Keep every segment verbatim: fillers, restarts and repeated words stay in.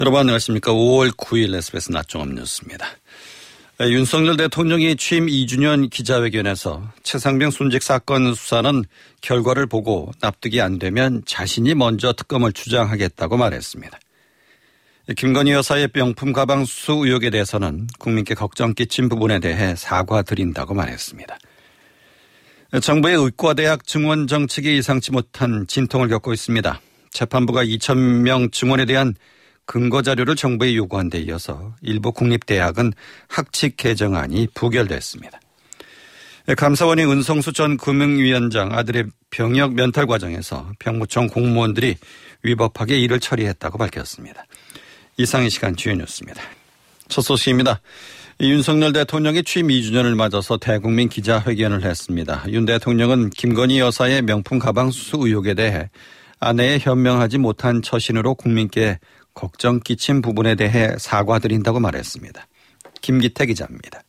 여러분 안녕하십니까. 오월 구일 에스비에스 낮종합 뉴스입니다. 윤석열 대통령이 취임 이 주년 기자회견에서 최상병 순직 사건 수사는 결과를 보고 납득이 안 되면 자신이 먼저 특검을 주장하겠다고 말했습니다. 김건희 여사의 명품 가방 수수 의혹에 대해서는 국민께 걱정 끼친 부분에 대해 사과드린다고 말했습니다. 정부의 의과대학 증원 정책이 예상치 못한 진통을 겪고 있습니다. 재판부가 이천 명 증원에 대한 근거 자료를 정부에 요구한 데 이어서 일부 국립대학은 학칙 개정안이 부결됐습니다. 감사원이 은성수 전 금융위원장 아들의 병역 면탈 과정에서 병무청 공무원들이 위법하게 일을 처리했다고 밝혔습니다. 이상 이 시간 주요 뉴스입니다. 첫 소식입니다. 윤석열 대통령이 취임 이 주년을 맞아서 대국민 기자회견을 했습니다. 윤 대통령은 김건희 여사의 명품 가방 수수 의혹에 대해 아내의 현명하지 못한 처신으로 국민께 걱정 끼친 부분에 대해 사과드린다고 말했습니다. 김기태 기자입니다.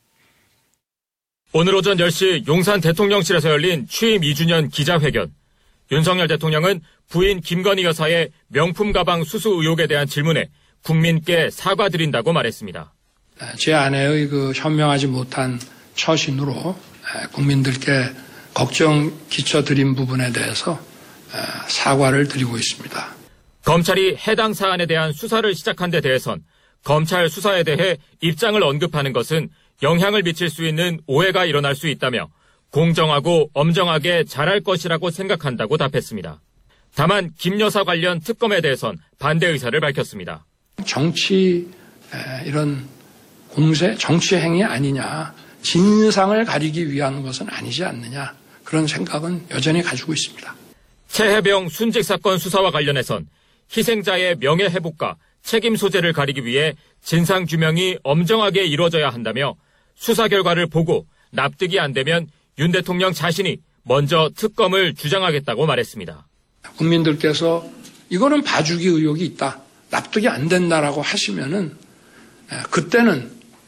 오늘 오전 열 시 용산 대통령실에서 열린 취임 이 주년 기자회견. 윤석열 대통령은 부인 김건희 여사의 명품 가방 수수 의혹에 대한 질문에 국민께 사과드린다고 말했습니다. 제 아내의 그 현명하지 못한 처신으로 국민들께 걱정 끼쳐드린 부분에 대해서 사과를 드리고 있습니다. 검찰이 해당 사안에 대한 수사를 시작한 데 대해선 검찰 수사에 대해 입장을 언급하는 것은 영향을 미칠 수 있는 오해가 일어날 수 있다며 공정하고 엄정하게 잘할 것이라고 생각한다고 답했습니다. 다만 김 여사 관련 특검에 대해선 반대 의사를 밝혔습니다. 정치 이런 공세, 정치 행위 아니냐, 진상을 가리기 위한 것은 아니지 않느냐, 그런 생각은 여전히 가지고 있습니다. 최혜병 순직 사건 수사와 관련해선 희생자의 명예회복과 책임 소재를 가리기 위해 진상규명이 엄정하게 이루어져야 한다며 수사 결과를 보고 납득이 안 되면 윤 대통령 자신이 먼저 특검을 주장하겠다고 말했습니다. 국민들께서 이거는 봐주기 의혹이 있다, 납득이 안 된다라고 하시면은 그때는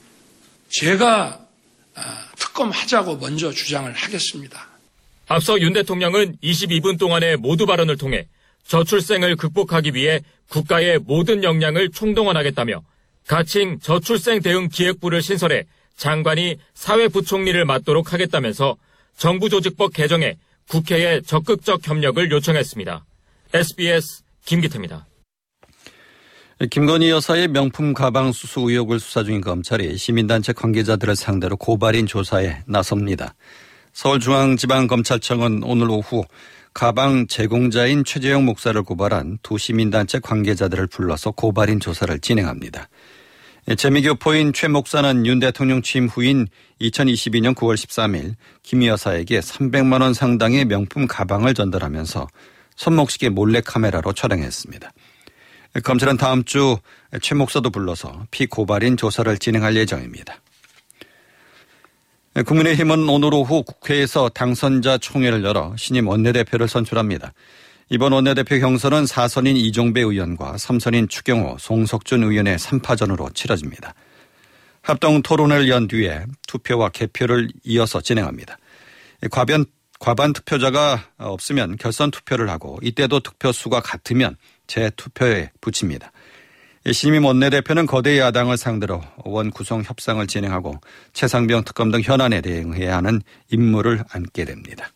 제가 특검하자고 먼저 주장을 하겠습니다. 앞서 윤 대통령은 이십이 분 동안의 모두 발언을 통해 저출생을 극복하기 위해 국가의 모든 역량을 총동원하겠다며 가칭 저출생 대응 기획부를 신설해 장관이 사회부총리를 맡도록 하겠다면서 정부조직법 개정에 국회에 적극적 협력을 요청했습니다. 에스비에스 김기태입니다. 김건희 여사의 명품 가방 수수 의혹을 수사 중인 검찰이 시민단체 관계자들을 상대로 고발인 조사에 나섭니다. 서울중앙지방검찰청은 오늘 오후 가방 제공자인 최재형 목사를 고발한 두 시민단체 관계자들을 불러서 고발인 조사를 진행합니다. 재미교포인 최 목사는 윤 대통령 취임 후인 이천이십이 년 구월 십삼일 김 여사에게 삼백만 원 상당의 명품 가방을 전달하면서 손목시계 몰래카메라로 촬영했습니다. 검찰은 다음 주 최 목사도 불러서 피고발인 조사를 진행할 예정입니다. 국민의힘은 오늘 오후 국회에서 당선자 총회를 열어 신임 원내대표를 선출합니다. 이번 원내대표 경선은 사 선인 이종배 의원과 삼 선인 추경호, 송석준 의원의 삼 파전으로 치러집니다. 합동 토론을 연 뒤에 투표와 개표를 이어서 진행합니다. 과반, 과반 투표자가 없으면 결선 투표를 하고 이때도 투표수가 같으면 재투표에 붙입니다. 신임 원내대표는 거대 야당을 상대로 원 구성 협상을 진행하고 최상병 특검 등 현안에 대응해야 하는 임무를 안게 됩니다.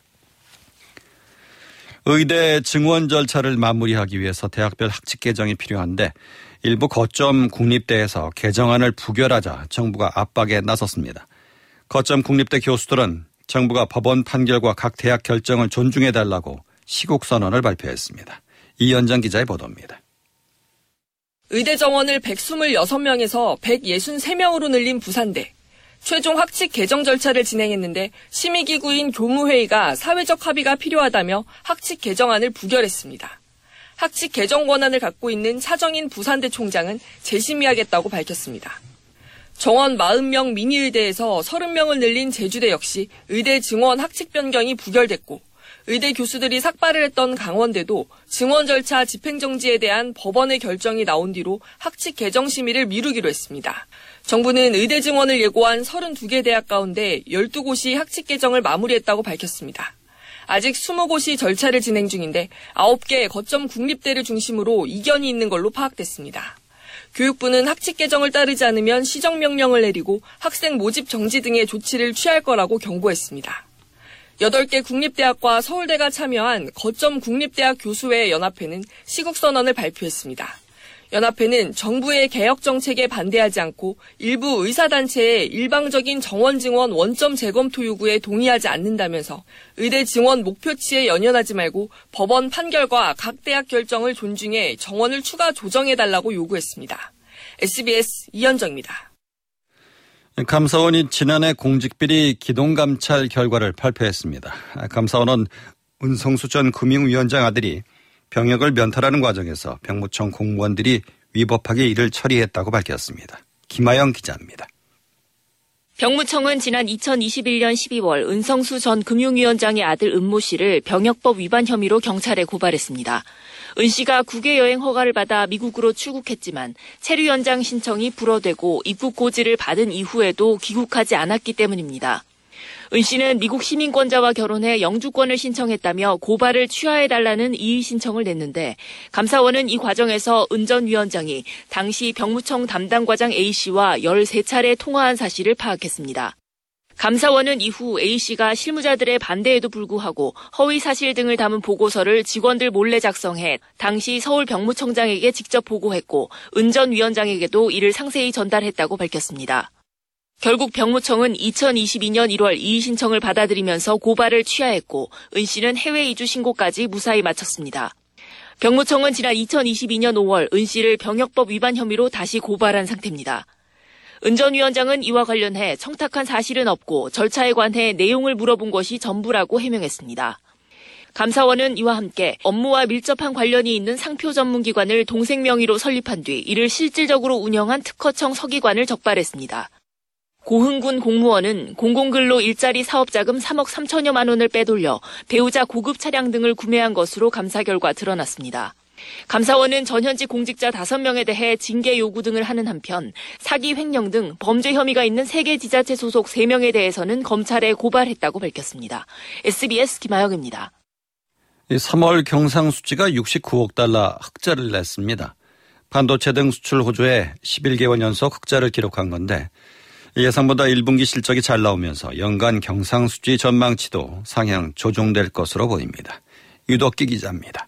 의대 증원 절차를 마무리하기 위해서 대학별 학칙 개정이 필요한데 일부 거점 국립대에서 개정안을 부결하자 정부가 압박에 나섰습니다. 거점 국립대 교수들은 정부가 법원 판결과 각 대학 결정을 존중해달라고 시국선언을 발표했습니다. 이현정 기자의 보도입니다. 의대 정원을 백이십육 명에서 백육십삼 명으로 늘린 부산대. 최종 학칙 개정 절차를 진행했는데 심의기구인 교무회의가 사회적 합의가 필요하다며 학칙 개정안을 부결했습니다. 학칙 개정 권한을 갖고 있는 차정인 부산대 총장은 재심의하겠다고 밝혔습니다. 정원 사십 명 미니의대에서 삼십 명을 늘린 제주대 역시 의대 증원 학칙 변경이 부결됐고 의대 교수들이 삭발을 했던 강원대도 증원 절차 집행정지에 대한 법원의 결정이 나온 뒤로 학칙 개정 심의를 미루기로 했습니다. 정부는 의대 증원을 예고한 서른두 개 대학 가운데 열두 곳이 학칙 개정을 마무리했다고 밝혔습니다. 아직 이십 곳이 절차를 진행 중인데 아홉 개 거점 국립대를 중심으로 이견이 있는 걸로 파악됐습니다. 교육부는 학칙 개정을 따르지 않으면 시정명령을 내리고 학생 모집 정지 등의 조치를 취할 거라고 경고했습니다. 여덟 개 국립대학과 서울대가 참여한 거점 국립대학 교수회 연합회는 시국선언을 발표했습니다. 연합회는 정부의 개혁 정책에 반대하지 않고 일부 의사단체의 일방적인 정원 증원 원점 재검토 요구에 동의하지 않는다면서 의대 증원 목표치에 연연하지 말고 법원 판결과 각 대학 결정을 존중해 정원을 추가 조정해달라고 요구했습니다. 에스비에스 이현정입니다. 감사원이 지난해 공직비리 기동감찰 결과를 발표했습니다. 감사원은 은성수 전 금융위원장 아들이 병역을 면탈하는 과정에서 병무청 공무원들이 위법하게 일을 처리했다고 밝혔습니다. 김아영 기자입니다. 병무청은 지난 이천이십일년 십이월 은성수 전 금융위원장의 아들 은모 씨를 병역법 위반 혐의로 경찰에 고발했습니다. 은 씨가 국외 여행 허가를 받아 미국으로 출국했지만 체류 연장 신청이 불어되고 입국 고지를 받은 이후에도 귀국하지 않았기 때문입니다. 은 씨는 미국 시민권자와 결혼해 영주권을 신청했다며 고발을 취하해달라는 이의 신청을 냈는데 감사원은 이 과정에서 은 전 위원장이 당시 병무청 담당 과장 A씨와 열세 차례 통화한 사실을 파악했습니다. 감사원은 이후 A씨가 실무자들의 반대에도 불구하고 허위 사실 등을 담은 보고서를 직원들 몰래 작성해 당시 서울 병무청장에게 직접 보고했고 은 전 위원장에게도 이를 상세히 전달했다고 밝혔습니다. 결국 병무청은 이천이십이년 일월 이의 신청을 받아들이면서 고발을 취하했고 은 씨는 해외 이주 신고까지 무사히 마쳤습니다. 병무청은 지난 이천이십이년 오월 은 씨를 병역법 위반 혐의로 다시 고발한 상태입니다. 은 전 위원장은 이와 관련해 청탁한 사실은 없고 절차에 관해 내용을 물어본 것이 전부라고 해명했습니다. 감사원은 이와 함께 업무와 밀접한 관련이 있는 상표 전문기관을 동생 명의로 설립한 뒤 이를 실질적으로 운영한 특허청 서기관을 적발했습니다. 고흥군 공무원은 공공근로 일자리 사업자금 삼억 삼천여만 원을 빼돌려 배우자 고급 차량 등을 구매한 것으로 감사 결과 드러났습니다. 감사원은 전현직 공직자 다섯 명에 대해 징계 요구 등을 하는 한편 사기 횡령 등 범죄 혐의가 있는 세 개 지자체 소속 세 명에 대해서는 검찰에 고발했다고 밝혔습니다. 에스비에스 김아영입니다. 삼월 경상수지가 육십구억 달러 흑자를 냈습니다. 반도체 등 수출 호조에 십일 개월 연속 흑자를 기록한 건데 예상보다 일 분기 실적이 잘 나오면서 연간 경상수지 전망치도 상향 조정될 것으로 보입니다. 유덕기 기자입니다.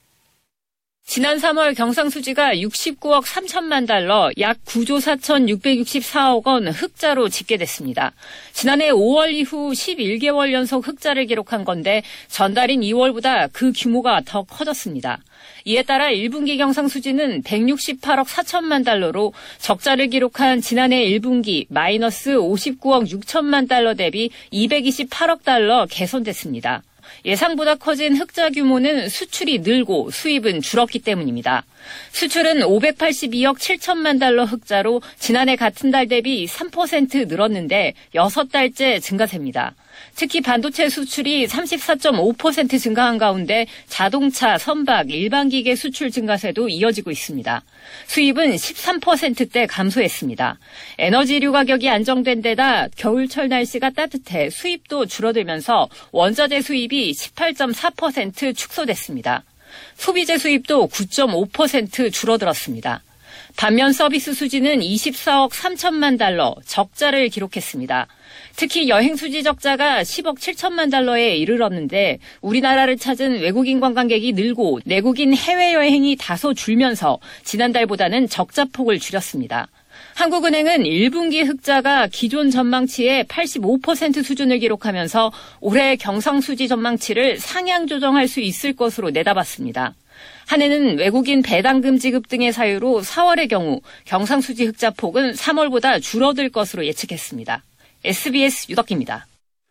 지난 삼월 경상수지가 육십구억 삼천만 달러, 약 구조 사천육백육십사억 원 흑자로 집계됐습니다. 지난해 오월 이후 십일 개월 연속 흑자를 기록한 건데 전달인 이월보다 그 규모가 더 커졌습니다. 이에 따라 일 분기 경상수지는 백육십팔억 사천만 달러로 적자를 기록한 지난해 일 분기 마이너스 오십구억 육천만 달러 대비 이백이십팔억 달러 개선됐습니다. 예상보다 커진 흑자 규모는 수출이 늘고 수입은 줄었기 때문입니다. 수출은 오백팔십이억 칠천만 달러 흑자로 지난해 같은 달 대비 삼 퍼센트 늘었는데 여섯 달째 증가세입니다. 특히 반도체 수출이 삼십사 점 오 퍼센트 증가한 가운데 자동차, 선박, 일반 기계 수출 증가세도 이어지고 있습니다. 수입은 십삼 퍼센트대 감소했습니다. 에너지류 가격이 안정된 데다 겨울철 날씨가 따뜻해 수입도 줄어들면서 원자재 수입이 십팔 점 사 퍼센트 축소됐습니다. 소비재 수입도 구 점 오 퍼센트 줄어들었습니다. 반면 서비스 수지는 이십사억 삼천만 달러 적자를 기록했습니다. 특히 여행 수지 적자가 십억 칠천만 달러에 이르렀는데 우리나라를 찾은 외국인 관광객이 늘고 내국인 해외여행이 다소 줄면서 지난달보다는 적자폭을 줄였습니다. 한국은행은 일 분기 흑자가 기존 전망치의 팔십오 퍼센트 수준을 기록하면서 올해 경상수지 전망치를 상향 조정할 수 있을 것으로 내다봤습니다. 한해는 외국인 배당금 지급 등의 사유로 사월의 경우 경상수지 흑자폭은 삼월보다 줄어들 것으로 예측했습니다. 에스비에스 유덕기입니다.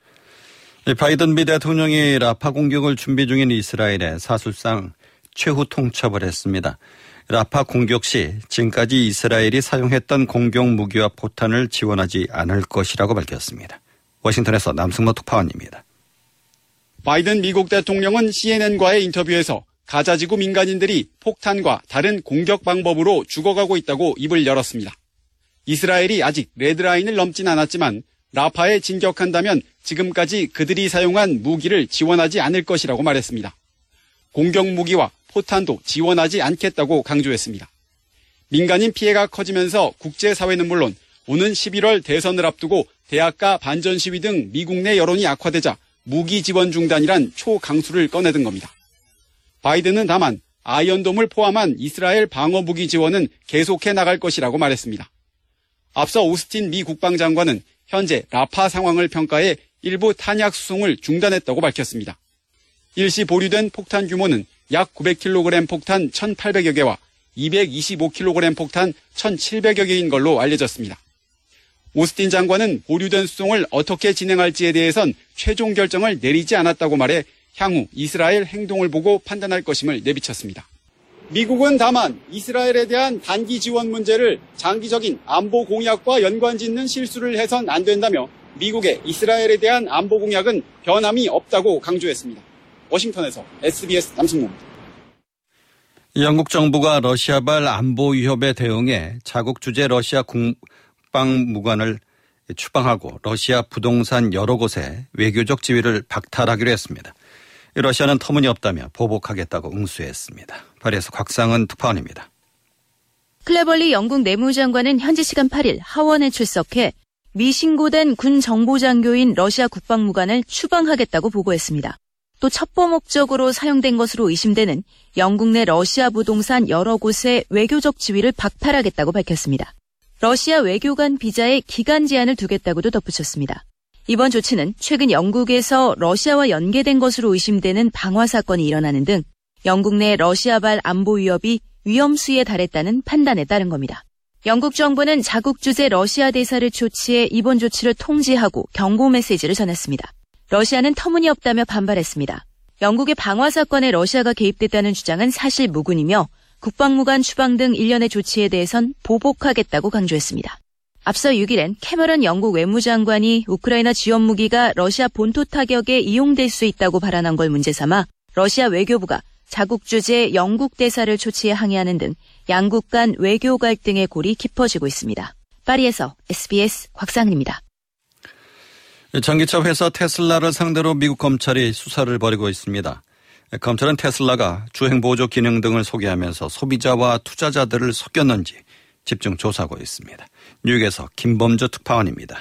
바이든 미 대통령이 라파 공격을 준비 중인 이스라엘에 사실상 최후 통첩을 했습니다. 라파 공격 시 지금까지 이스라엘이 사용했던 공격 무기와 포탄을 지원하지 않을 것이라고 밝혔습니다. 워싱턴에서 남승모 특파원입니다. 바이든 미국 대통령은 씨엔엔과의 인터뷰에서 가자지구 민간인들이 폭탄과 다른 공격 방법으로 죽어가고 있다고 입을 열었습니다. 이스라엘이 아직 레드라인을 넘진 않았지만 라파에 진격한다면 지금까지 그들이 사용한 무기를 지원하지 않을 것이라고 말했습니다. 공격 무기와 포탄도 지원하지 않겠다고 강조했습니다. 민간인 피해가 커지면서 국제사회는 물론 오는 십일월 대선을 앞두고 대학가 반전 시위 등 미국 내 여론이 악화되자 무기 지원 중단이란 초강수를 꺼내든 겁니다. 바이든은 다만 아이언돔을 포함한 이스라엘 방어 무기 지원은 계속해 나갈 것이라고 말했습니다. 앞서 오스틴 미 국방장관은 현재 라파 상황을 평가해 일부 탄약 수송을 중단했다고 밝혔습니다. 일시 보류된 폭탄 규모는 약 구백 킬로그램 폭탄 천팔백여 개와 이백이십오 킬로그램 폭탄 천칠백여 개인 걸로 알려졌습니다. 오스틴 장관은 보류된 수송을 어떻게 진행할지에 대해선 최종 결정을 내리지 않았다고 말해 향후 이스라엘 행동을 보고 판단할 것임을 내비쳤습니다. 미국은 다만 이스라엘에 대한 단기 지원 문제를 장기적인 안보 공약과 연관짓는 실수를 해선 안 된다며 미국의 이스라엘에 대한 안보 공약은 변함이 없다고 강조했습니다. 워싱턴에서 에스비에스 남승모입니다. 영국 정부가 러시아발 안보 위협에 대응해 자국 주재 러시아 국방무관을 추방하고 러시아 부동산 여러 곳에 외교적 지위를 박탈하기로 했습니다. 러시아는 터무니없다며 보복하겠다고 응수했습니다. 파리에서 곽상은 특파원입니다. 클레벌리 영국 내무장관은 현지 시간 팔 일 하원에 출석해 미신고된 군 정보장교인 러시아 국방무관을 추방하겠다고 보고했습니다. 또 첩보 목적으로 사용된 것으로 의심되는 영국 내 러시아 부동산 여러 곳의 외교적 지위를 박탈하겠다고 밝혔습니다. 러시아 외교관 비자에 기간 제한을 두겠다고도 덧붙였습니다. 이번 조치는 최근 영국에서 러시아와 연계된 것으로 의심되는 방화 사건이 일어나는 등 영국 내 러시아발 안보 위협이 위험수위에 달했다는 판단에 따른 겁니다. 영국 정부는 자국 주재 러시아 대사를 초치해 이번 조치를 통지하고 경고 메시지를 전했습니다. 러시아는 터무니없다며 반발했습니다. 영국의 방화 사건에 러시아가 개입됐다는 주장은 사실 무근이며 국방무관 추방 등 일련의 조치에 대해선 보복하겠다고 강조했습니다. 앞서 육 일엔 캐머런 영국 외무장관이 우크라이나 지원 무기가 러시아 본토 타격에 이용될 수 있다고 발언한 걸 문제 삼아 러시아 외교부가 자국 주재 영국 대사를 초치해 항의하는 등 양국 간 외교 갈등의 골이 깊어지고 있습니다. 파리에서 에스비에스 곽상은입니다. 전기차 회사 테슬라를 상대로 미국 검찰이 수사를 벌이고 있습니다. 검찰은 테슬라가 주행보조 기능 등을 소개하면서 소비자와 투자자들을 속였는지 집중 조사하고 있습니다. 뉴욕에서 김범주 특파원입니다.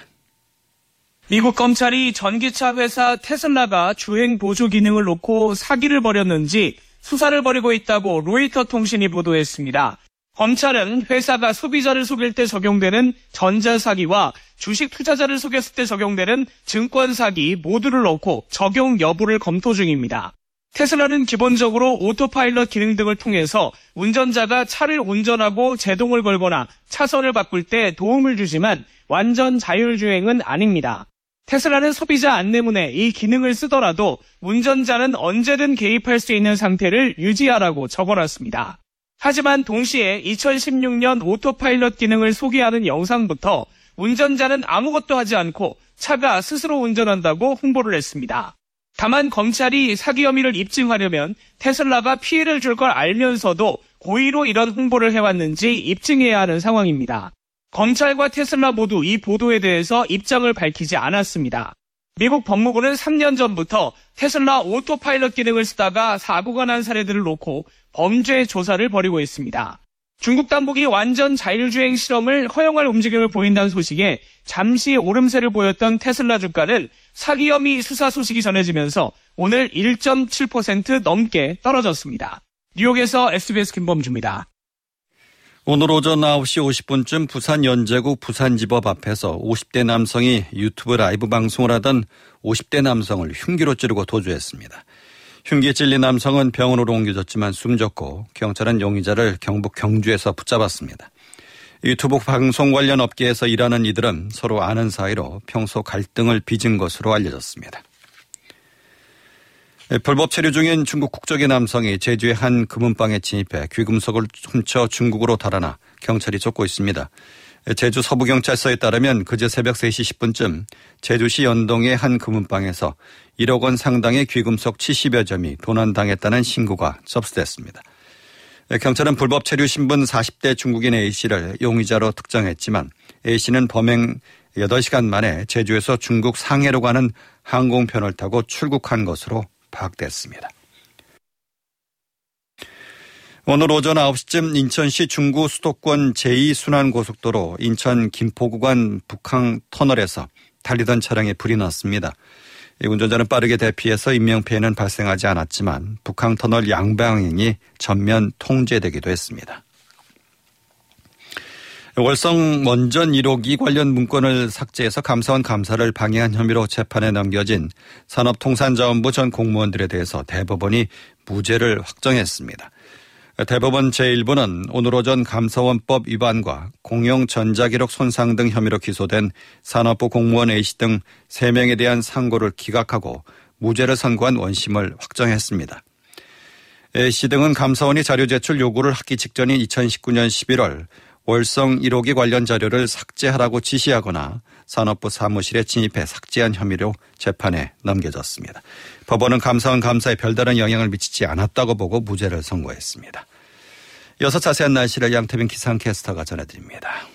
미국 검찰이 전기차 회사 테슬라가 주행보조 기능을 놓고 사기를 벌였는지 수사를 벌이고 있다고 로이터 통신이 보도했습니다. 검찰은 회사가 소비자를 속일 때 적용되는 전자사기와 주식 투자자를 속였을 때 적용되는 증권사기 모두를 넣고 적용 여부를 검토 중입니다. 테슬라는 기본적으로 오토파일럿 기능 등을 통해서 운전자가 차를 운전하고 제동을 걸거나 차선을 바꿀 때 도움을 주지만 완전 자율주행은 아닙니다. 테슬라는 소비자 안내문에 이 기능을 쓰더라도 운전자는 언제든 개입할 수 있는 상태를 유지하라고 적어놨습니다. 하지만 동시에 이천십육 년 오토파일럿 기능을 소개하는 영상부터 운전자는 아무것도 하지 않고 차가 스스로 운전한다고 홍보를 했습니다. 다만 검찰이 사기 혐의를 입증하려면 테슬라가 피해를 줄 걸 알면서도 고의로 이런 홍보를 해왔는지 입증해야 하는 상황입니다. 검찰과 테슬라 모두 이 보도에 대해서 입장을 밝히지 않았습니다. 미국 법무부는 삼 년 전부터 테슬라 오토파일럿 기능을 쓰다가 사고가 난 사례들을 놓고 범죄 조사를 벌이고 있습니다. 중국 당국이 완전 자율주행 실험을 허용할 움직임을 보인다는 소식에 잠시 오름세를 보였던 테슬라 주가는 사기 혐의 수사 소식이 전해지면서 오늘 일 점 칠 퍼센트 넘게 떨어졌습니다. 뉴욕에서 에스비에스 김범주입니다. 오늘 오전 아홉 시 오십 분쯤 부산 연제구 부산지법 앞에서 오십 대 남성이 유튜브 라이브 방송을 하던 오십 대 남성을 흉기로 찌르고 도주했습니다. 흉기에 찔린 남성은 병원으로 옮겨졌지만 숨졌고 경찰은 용의자를 경북 경주에서 붙잡았습니다. 유튜브 방송 관련 업계에서 일하는 이들은 서로 아는 사이로 평소 갈등을 빚은 것으로 알려졌습니다. 불법 체류 중인 중국 국적의 남성이 제주의 한 금은방에 침입해 귀금속을 훔쳐 중국으로 달아나 경찰이 쫓고 있습니다. 제주 서부경찰서에 따르면 그제 새벽 세 시 십 분쯤 제주시 연동의 한 금은방에서 일억 원 상당의 귀금속 칠십여 점이 도난당했다는 신고가 접수됐습니다. 경찰은 불법 체류 신분 사십 대 중국인 A씨를 용의자로 특정했지만 A씨는 범행 여덟 시간 만에 제주에서 중국 상해로 가는 항공편을 타고 출국한 것으로 파악됐습니다. 오늘 오전 아홉 시쯤 인천시 중구 수도권 제이 순환고속도로 인천 김포 구간 북항 터널에서 달리던 차량에 불이 났습니다. 운전자는 빠르게 대피해서 인명피해는 발생하지 않았지만 북항 터널 양방향이 전면 통제되기도 했습니다. 월성 원전 일 호기 관련 문건을 삭제해서 감사원 감사를 방해한 혐의로 재판에 넘겨진 산업통상자원부 전 공무원들에 대해서 대법원이 무죄를 확정했습니다. 대법원 제일 부는 오늘 오전 감사원법 위반과 공용 전자기록 손상 등 혐의로 기소된 산업부 공무원 A씨 등 세 명에 대한 상고를 기각하고 무죄를 선고한 원심을 확정했습니다. A씨 등은 감사원이 자료 제출 요구를 하기 직전인 이천십구 년 십일월 월성 일 호기 관련 자료를 삭제하라고 지시하거나 산업부 사무실에 진입해 삭제한 혐의로 재판에 넘겨졌습니다. 법원은 감사원 감사에 별다른 영향을 미치지 않았다고 보고 무죄를 선고했습니다. 이어서 자세한 날씨를 양태빈 기상캐스터가 전해드립니다.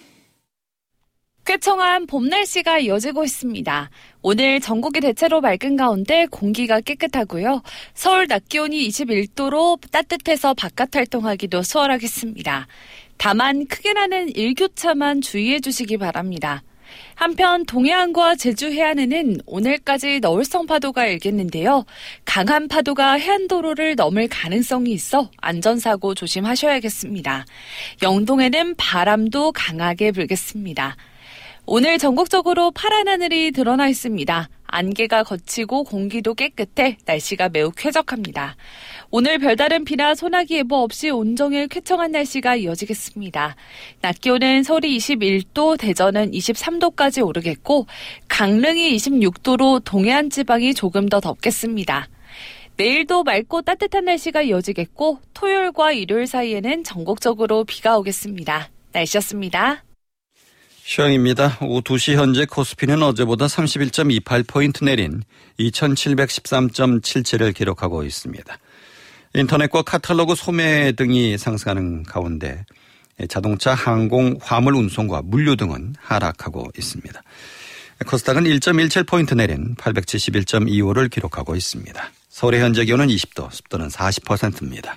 쾌청한 봄 날씨가 이어지고 있습니다. 오늘 전국이 대체로 맑은 가운데 공기가 깨끗하고요. 서울 낮 기온이 이십일 도로 따뜻해서 바깥 활동하기도 수월하겠습니다. 다만 크게 나는 일교차만 주의해 주시기 바랍니다. 한편 동해안과 제주 해안에는 오늘까지 너울성 파도가 일겠는데요. 강한 파도가 해안도로를 넘을 가능성이 있어 안전사고 조심하셔야겠습니다. 영동에는 바람도 강하게 불겠습니다. 오늘 전국적으로 파란 하늘이 드러나 있습니다. 안개가 걷히고 공기도 깨끗해 날씨가 매우 쾌적합니다. 오늘 별다른 비나 소나기 예보 없이 온종일 쾌청한 날씨가 이어지겠습니다. 낮 기온은 서울이 이십일 도, 대전은 이십삼 도까지 오르겠고 강릉이 이십육 도로 동해안 지방이 조금 더 덥겠습니다. 내일도 맑고 따뜻한 날씨가 이어지겠고 토요일과 일요일 사이에는 전국적으로 비가 오겠습니다. 날씨였습니다. 시황입니다. 오후 두 시 현재 코스피는 어제보다 삼십일 점 이팔 포인트 내린 이천칠백십삼 점 칠칠을 기록하고 있습니다. 인터넷과 카탈로그 소매 등이 상승하는 가운데 자동차, 항공, 화물 운송과 물류 등은 하락하고 있습니다. 코스닥은 일 점 일칠 포인트 내린 팔백칠십일 점 이오를 기록하고 있습니다. 서울의 현재 기온은 이십 도, 습도는 사십 퍼센트입니다.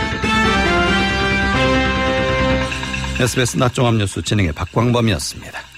에스비에스 낮종합뉴스 진행의 박광범이었습니다.